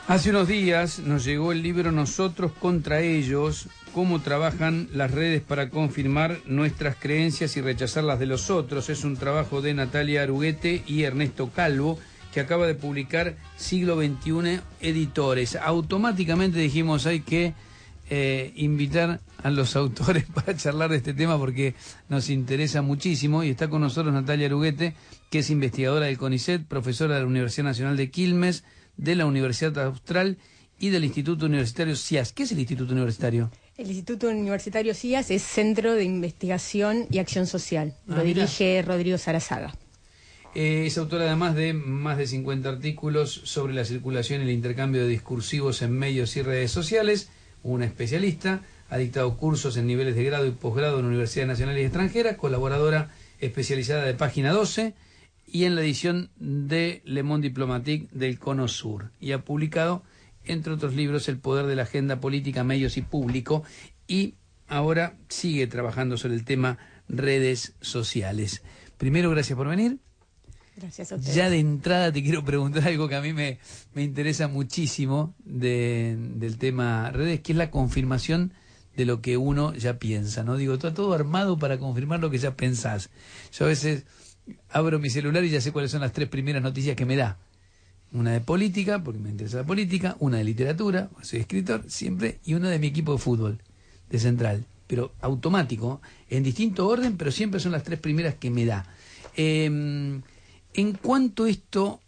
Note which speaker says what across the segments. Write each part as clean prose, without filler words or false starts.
Speaker 1: Hace unos días nos llegó el libro Nosotros contra ellos, cómo trabajan las redes para confirmar nuestras creencias y rechazar las de los otros. Es un trabajo de Natalia Aruguete y Ernesto Calvo, que acaba de publicar Siglo XXI Editores. Automáticamente dijimos, hay que invitar a los autores para charlar de este tema porque nos interesa muchísimo, y está con nosotros Natalia Aruguete, que es investigadora del CONICET, profesora de la Universidad Nacional de Quilmes, de la Universidad Austral y del Instituto Universitario CIAS. ¿Qué es el Instituto Universitario?
Speaker 2: El Instituto Universitario CIAS es Centro de Investigación y Acción Social. Lo dirige Rodrigo Sarazaga.
Speaker 1: Es autora además de más de 50 artículos sobre la circulación y el intercambio de discursivos en medios y redes sociales. Una especialista, ha dictado cursos en niveles de grado y posgrado en universidades nacionales y extranjeras, colaboradora especializada de Página 12 y en la edición de Le Monde Diplomatique del Cono Sur. Y ha publicado, entre otros libros, El poder de la agenda política, medios y público, y ahora sigue trabajando sobre el tema redes sociales. Primero, gracias por venir.
Speaker 2: Gracias a ustedes.
Speaker 1: Ya de entrada te quiero preguntar algo que a mí me interesa muchísimo del tema redes, que es la confirmación de lo que uno ya piensa, ¿no? Digo, está todo armado para confirmar lo que ya pensás. Yo a veces abro mi celular y ya sé cuáles son las 3 primeras noticias que me da. Una de política, porque me interesa la política, una de literatura, soy escritor siempre, y una de mi equipo de fútbol, de Central. Pero automático, en distinto orden, pero siempre son las 3 primeras que me da. ¿En cuánto esto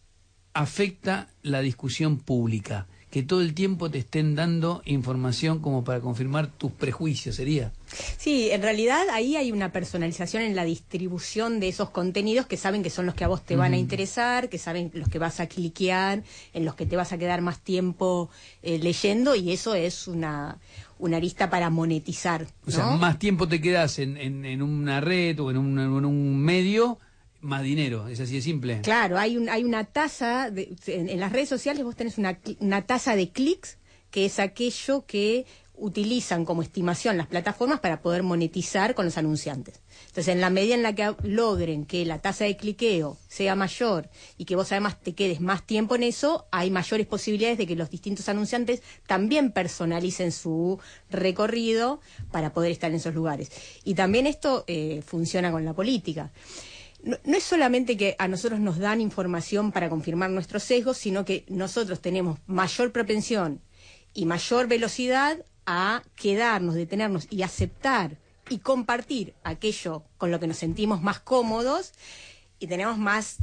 Speaker 1: afecta la discusión pública? Que todo el tiempo te estén dando información como para confirmar tus prejuicios, ¿sería?
Speaker 2: Sí, en realidad ahí hay una personalización en la distribución de esos contenidos que saben que son los que a vos te van a interesar, que saben los que vas a cliquear, en los que te vas a quedar más tiempo leyendo, y eso es una arista para monetizar, ¿no?
Speaker 1: O sea, más tiempo te quedas en una red o en un medio, más dinero, es así de simple.
Speaker 2: Claro, hay una tasa, en las redes sociales vos tenés una tasa de clics, que es aquello que utilizan como estimación las plataformas para poder monetizar con los anunciantes. Entonces, en la medida en la que logren que la tasa de cliqueo sea mayor y que vos además te quedes más tiempo en eso, hay mayores posibilidades de que los distintos anunciantes también personalicen su recorrido para poder estar en esos lugares. Y también esto funciona con la política. No es solamente que a nosotros nos dan información para confirmar nuestros sesgos, sino que nosotros tenemos mayor propensión y mayor velocidad a quedarnos, detenernos y aceptar y compartir aquello con lo que nos sentimos más cómodos, y tenemos más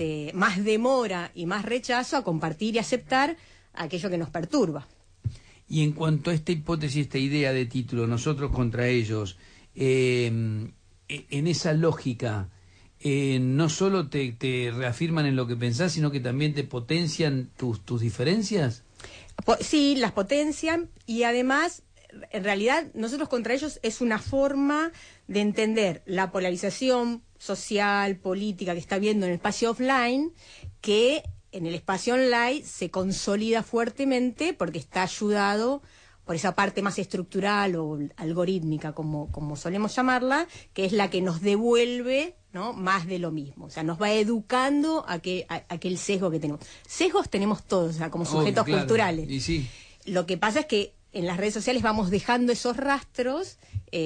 Speaker 2: demora y más rechazo a compartir y aceptar aquello que nos perturba.
Speaker 1: Y en cuanto a esta hipótesis, esta idea de título, Nosotros contra ellos, en esa lógica, no solo te reafirman en lo que pensás, sino que también te potencian tus diferencias.
Speaker 2: Sí, las potencian, y además, en realidad, Nosotros contra ellos es una forma de entender la polarización social, política que está habiendo en el espacio offline, que en el espacio online se consolida fuertemente porque está ayudado por esa parte más estructural o algorítmica, como solemos llamarla, que es la que nos devuelve, ¿no?, más de lo mismo. O sea, nos va educando a aquel sesgo que tenemos. Sesgos tenemos todos, o sea, como sujetos culturales.
Speaker 1: Y sí.
Speaker 2: Lo que pasa es que en las redes sociales vamos dejando esos rastros,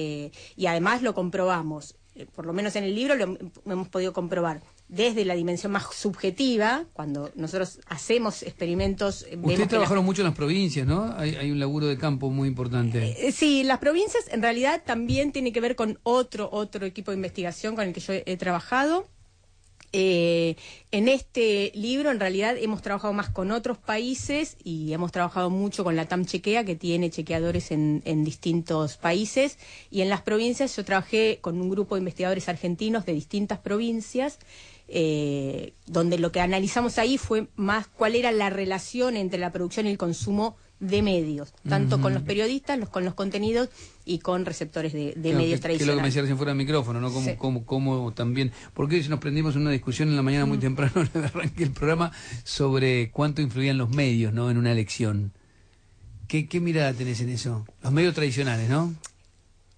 Speaker 2: y además lo comprobamos. Por lo menos en el libro lo hemos podido comprobar desde la dimensión más subjetiva, cuando nosotros hacemos experimentos.
Speaker 1: Ustedes trabajaron mucho en las provincias, ¿no? Hay un laburo de campo muy importante.
Speaker 2: Sí, las provincias en realidad también tiene que ver con otro equipo de investigación con el que yo he trabajado. En este libro en realidad hemos trabajado más con otros países y hemos trabajado mucho con la TAM Chequea, que tiene chequeadores en distintos países, y en las provincias yo trabajé con un grupo de investigadores argentinos de distintas provincias, donde lo que analizamos ahí fue más cuál era la relación entre la producción y el consumo de medios, tanto con los periodistas, con los contenidos y con receptores de medios tradicionales. Que es lo que me
Speaker 1: decía recién fuera del micrófono, ¿no? Como también, porque hoy nos prendimos en una discusión en la mañana muy temprano, en el arranque del programa, sobre cuánto influían los medios, ¿no?, en una elección. ¿Qué mirada tenés en eso? Los medios tradicionales, ¿no?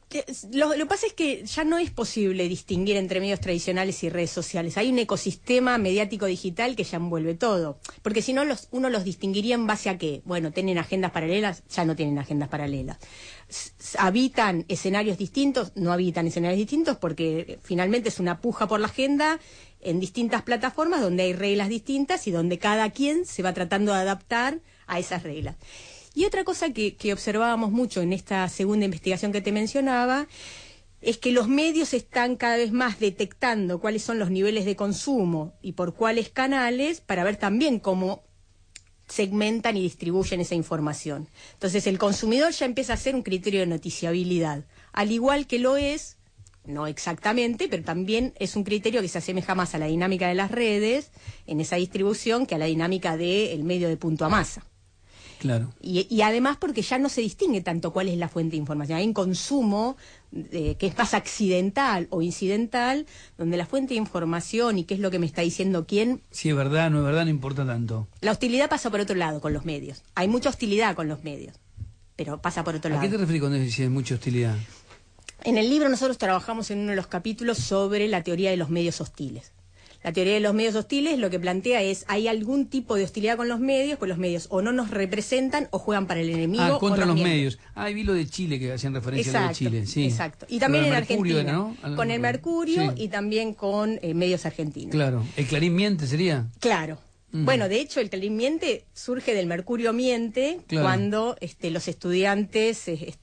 Speaker 2: Lo que pasa es que ya no es posible distinguir entre medios tradicionales y redes sociales. Hay un ecosistema mediático digital que ya envuelve todo. Porque si no, uno los distinguiría en base a qué. Bueno, ¿tienen agendas paralelas? Ya no tienen agendas paralelas. ¿Habitan escenarios distintos? No habitan escenarios distintos porque finalmente es una puja por la agenda en distintas plataformas donde hay reglas distintas y donde cada quien se va tratando de adaptar a esas reglas. Y otra cosa que observábamos mucho en esta segunda investigación que te mencionaba es que los medios están cada vez más detectando cuáles son los niveles de consumo y por cuáles canales para ver también cómo segmentan y distribuyen esa información. Entonces el consumidor ya empieza a ser un criterio de noticiabilidad, al igual que lo es, no exactamente, pero también es un criterio que se asemeja más a la dinámica de las redes en esa distribución que a la dinámica del medio de punto a masa.
Speaker 1: Claro.
Speaker 2: Y además porque ya no se distingue tanto cuál es la fuente de información. Hay un consumo que es más accidental o incidental, donde la fuente de información y qué es lo que me está diciendo quién...
Speaker 1: Si es verdad, no es verdad, no importa tanto.
Speaker 2: La hostilidad pasa por otro lado con los medios. Hay mucha hostilidad con los medios, pero pasa por otro lado.
Speaker 1: ¿A qué te refieres cuando dices mucha hostilidad?
Speaker 2: En el libro nosotros trabajamos en uno de los capítulos sobre la teoría de los medios hostiles. La teoría de los medios hostiles lo que plantea es, hay algún tipo de hostilidad con los medios, pues los medios o no nos representan o juegan para el enemigo.
Speaker 1: Contra
Speaker 2: o
Speaker 1: los
Speaker 2: mienten.
Speaker 1: medios. Vi lo de Chile, que hacían referencia a lo de Chile. Sí.
Speaker 2: Exacto. Y también en
Speaker 1: Mercurio,
Speaker 2: Argentina,
Speaker 1: ¿no?
Speaker 2: con el Mercurio
Speaker 1: sí.
Speaker 2: y también con medios argentinos.
Speaker 1: Claro. ¿El Clarín miente sería?
Speaker 2: Claro. Bueno, de hecho, el Clarín miente surge del Mercurio miente, claro. Cuando los estudiantes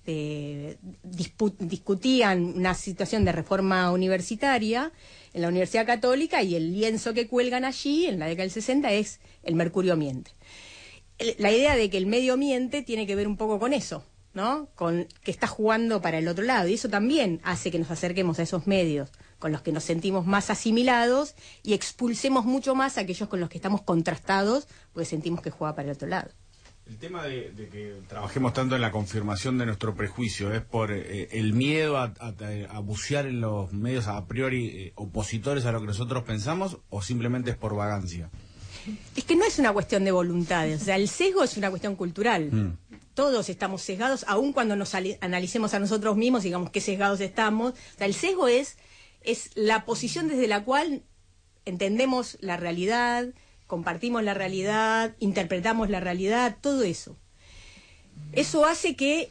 Speaker 2: discutían una situación de reforma universitaria en la Universidad Católica y el lienzo que cuelgan allí en la década del 60 es el Mercurio miente. La idea de que el medio miente tiene que ver un poco con eso, ¿no? Con que está jugando para el otro lado, y eso también hace que nos acerquemos a esos medios con los que nos sentimos más asimilados y expulsemos mucho más a aquellos con los que estamos contrastados porque sentimos que juega para el otro lado.
Speaker 3: El tema de que trabajemos tanto en la confirmación de nuestro prejuicio, ¿es por el miedo a bucear en los medios a priori opositores a lo que nosotros pensamos, o simplemente es por vagancia?
Speaker 2: Es que no es una cuestión de voluntades, o sea, el sesgo es una cuestión cultural. Todos estamos sesgados, aun cuando nos analicemos a nosotros mismos, digamos qué sesgados estamos. O sea, el sesgo es la posición desde la cual entendemos la realidad, compartimos la realidad, interpretamos la realidad, todo eso. Eso hace que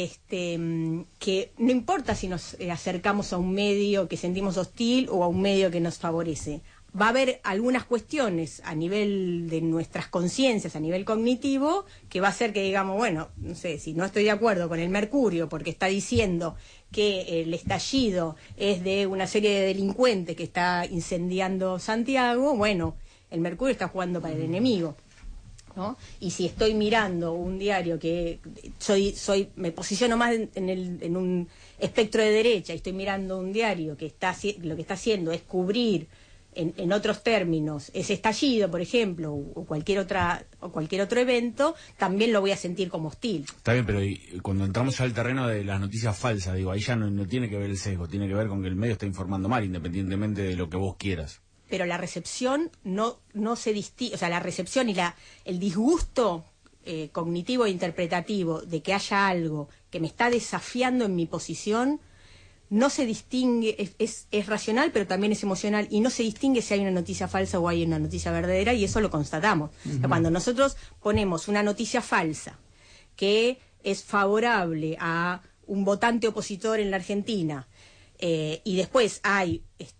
Speaker 2: no importa si nos acercamos a un medio que sentimos hostil o a un medio que nos favorece. Va a haber algunas cuestiones a nivel de nuestras conciencias, a nivel cognitivo, que va a hacer que digamos, bueno, no sé, si no estoy de acuerdo con el Mercurio porque está diciendo que el estallido es de una serie de delincuentes que está incendiando Santiago, bueno, el Mercurio está jugando para el enemigo, ¿no? Y si estoy mirando un diario que me posiciono más en un espectro de derecha y estoy mirando un diario que lo que está haciendo es cubrir en otros términos ese estallido, por ejemplo, o cualquier otro evento, también lo voy a sentir como hostil.
Speaker 3: Está bien, pero cuando entramos ya al terreno de las noticias falsas, digo, ahí ya no tiene que ver el sesgo, tiene que ver con que el medio está informando mal, independientemente de lo que vos quieras.
Speaker 2: Pero la recepción no se distingue, o sea, la recepción y el disgusto cognitivo e interpretativo de que haya algo que me está desafiando en mi posición, no se distingue, es racional, pero también es emocional, y no se distingue si hay una noticia falsa o hay una noticia verdadera, y eso lo constatamos. O sea, cuando nosotros ponemos una noticia falsa que es favorable a un votante opositor en la Argentina, y después hay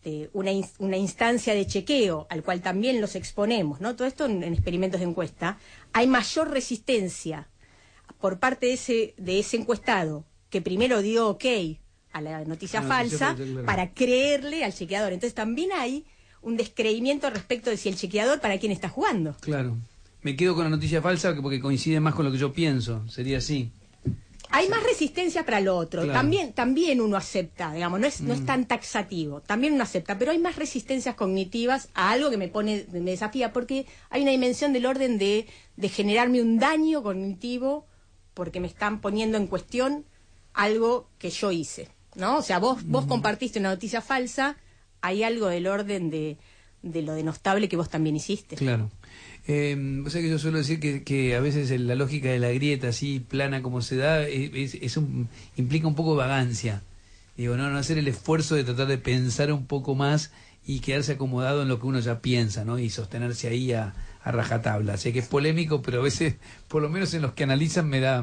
Speaker 2: una instancia de chequeo al cual también los exponemos, ¿no? Todo esto en experimentos de encuesta, hay mayor resistencia por parte de ese encuestado que primero dio ok a la noticia falsa para creerle al chequeador. Entonces también hay un descreimiento respecto de si el chequeador para quién está jugando.
Speaker 1: Claro. Me quedo con la noticia falsa porque coincide más con lo que yo pienso. Sería así.
Speaker 2: Hay más resistencia para lo otro.
Speaker 1: Claro.
Speaker 2: También uno acepta, digamos, no es tan taxativo. También uno acepta, pero hay más resistencias cognitivas a algo que me desafía, porque hay una dimensión del orden de generarme un daño cognitivo porque me están poniendo en cuestión algo que yo hice, ¿no? O sea, vos compartiste una noticia falsa, hay algo del orden de lo denostable que vos también hiciste.
Speaker 1: Claro. O sea que yo suelo decir que a veces la lógica de la grieta así plana como se da implica un poco de vagancia. Digo, no hacer el esfuerzo de tratar de pensar un poco más y quedarse acomodado en lo que uno ya piensa, ¿no? Y sostenerse ahí a rajatabla. Sé que es polémico, pero a veces, por lo menos en los que analizan, me da